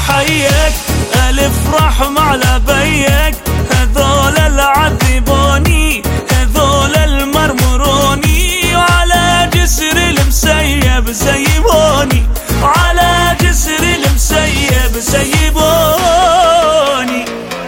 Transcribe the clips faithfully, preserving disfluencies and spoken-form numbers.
حيك ألف رحمة على بيك، هذول العذبوني هذول المرمروني، وعلى جسر المسيب سيبوني، وعلى جسر المسيب سيبوني.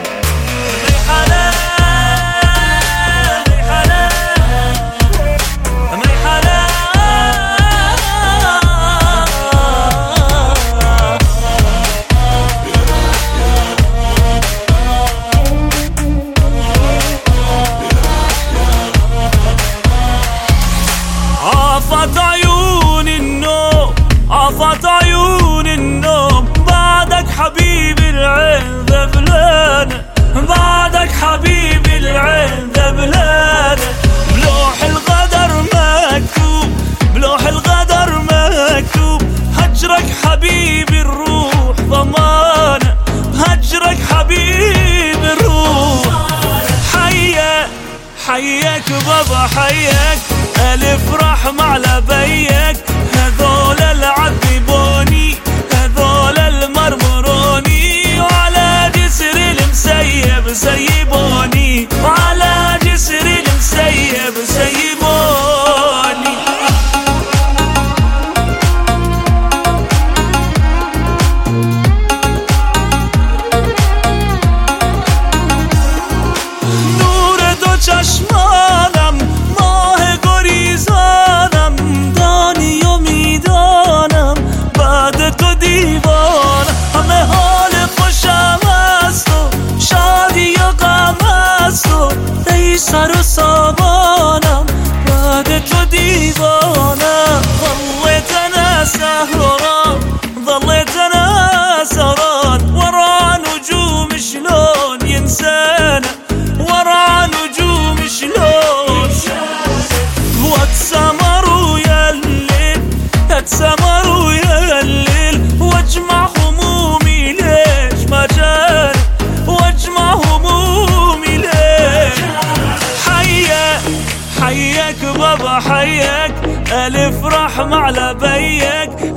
عافت عيون النوم عافت عيون النوم، بعدك حبيبي العين ذبلانة، بعدك حبيبي العين ذبلانة. بلوح الغدر مكتوب بلوح الغدر مكتوب، هجرك حبيبي الروح ضمانة، هجرك حبيبي الروح. حياك حياك بابا حياك ألف رحمة على بيك، هذول العذبوني هذول المرمروني، وعلى جسر المسيب سيبوني، وعلى جسر المسيب سيبوني. نور دو چشمانم ماه گریزانم، دانی و میدانم بعد تو دیوانم، همه حال خوشم است و شادی و غم است و ای سر و سامانم بعد تو دیوانم. ظليت انا سهران ظليت انا سهران، ورا نجوم شلون ينسانا، ورا نجوم شلون واتسمر ويا الليل اتسمر ويا الليل، واجمع همومي ليش ما جاني، واجمع همومي ليش. حياك حياك بابا حياك ألف رحمة على بيك،